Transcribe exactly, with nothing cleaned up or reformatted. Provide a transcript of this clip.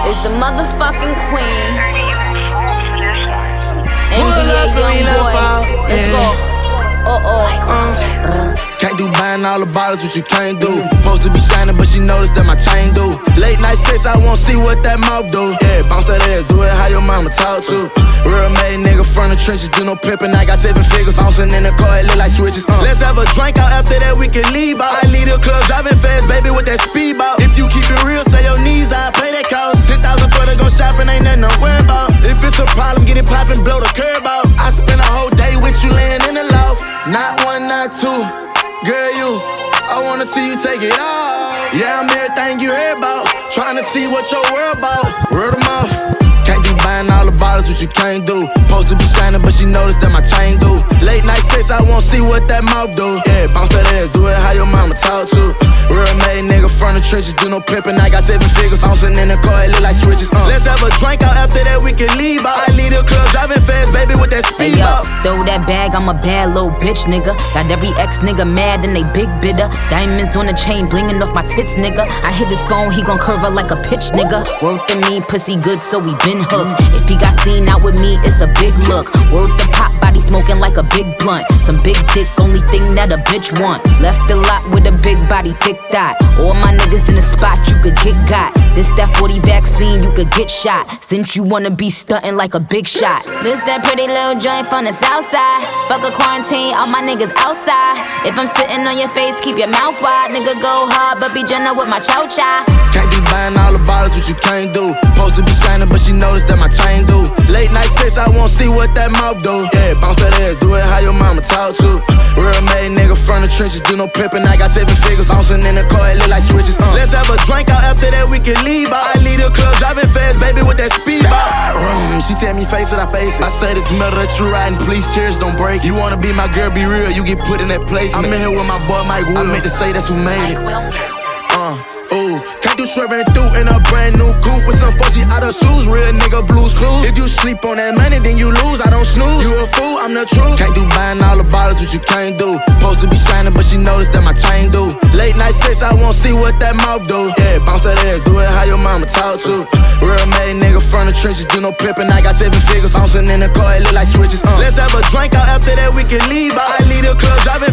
It's the motherfucking queen. N B A young boy. Let's go. Uh oh. Uh, can't do buying all the bottles, what you can't do. Supposed to be shining, but she noticed that my chain do. Late night sex, I won't see what that mouth do. Yeah, bounce that ass, do it how your mama talk to. Real made nigga from the trenches, do no pimpin'. I got seven figures, bouncing in the car, it look like switches. Uh. Let's have a drink out after that, we can leave out. I leave the club driving fast, baby, with that speedboat. If you keep it real, say your knees, I pay that cost. Ten thousand for to go shopping, ain't nothing to worry about. If it's a problem, get it poppin', blow the curb out. I spend a whole day with you laying in the loft. Not one, not two, girl, you, I wanna see you take it off. Yeah, I'm everything you heard about, tryna see what your world about. Word of mouth. Can't do buying all the bottles, what you can't do. Supposed to be shining, but she noticed that my chain do. Late night sex, I won't see what that mouth do. Yeah, bounce that ass, do it how your mama talk to. Real made nigga from the trenches, do no pimpin'. I got seven figures, bouncing in the car, it look like switches. Uh. Let's have a drink out after that, we can leave out. I leave the club driving fast, baby, with that speed hey, yo, out. Throw that bag, I'm a bad little bitch, nigga. Got every ex nigga mad and they big bidder. Diamonds on the chain, blingin' off my tits, nigga. I hit his phone, he gon' curve her like a pitch, nigga. Worth the me, pussy good, so we been hooked. If he got seen out with me, it's a big look. Word the pop, body smoking like a big blunt. Some big dick, only thing that a bitch want. Left the lot with a big body, thick dot. All my niggas in the spot, you could get got. This that forty vaccine, you could get shot. Since you wanna be stuntin' like a big shot. This that pretty little joint from the south side. Fuck a quarantine, all my niggas outside. If I'm sitting on your face, keep your mouth wide. Nigga go hard, but be gentle with my chow-chow. Can't be buying all the bottles, what you can't do. Supposed to be shining, but she noticed that my chain do. Late night sex, I won't see what that mouth do. Yeah, bounce that ass, do it how your mama talk to. Real made nigga from the trenches, do no pimpin'. I got seven figures, bouncing in the car, it look like switches. Uh. Let's have a drink out after that, we can leave out. I leave the club driving fast, baby, with that speedboat. Mm, she tell me face it, I face it. I said it's metal that you riding, please cheers, don't break. You wanna be my girl, be real, you get put in that place. I'm in here with my boy Mike Will. I meant to say that's who made it. Uh, ooh, can't do swerving through in a brand new coupe with some fuzzy out of shoes. Real nigga Blues Clues. If you sleep on that money, then you lose. I don't snooze. You a fool, I'm the truth. Can't do buying all the bottles, what you can't do. Supposed to be shining, but she noticed that my chain do. Late night sex, I won't see what that mouth do. Yeah, bounce that ass, do it how your mama talk to. Real made nigga from the trenches, do no pimpin'. I got seven figures, bouncing in the car, it look like switches. Uh. Let's have a drink out after that, we can leave out. I leave the club driving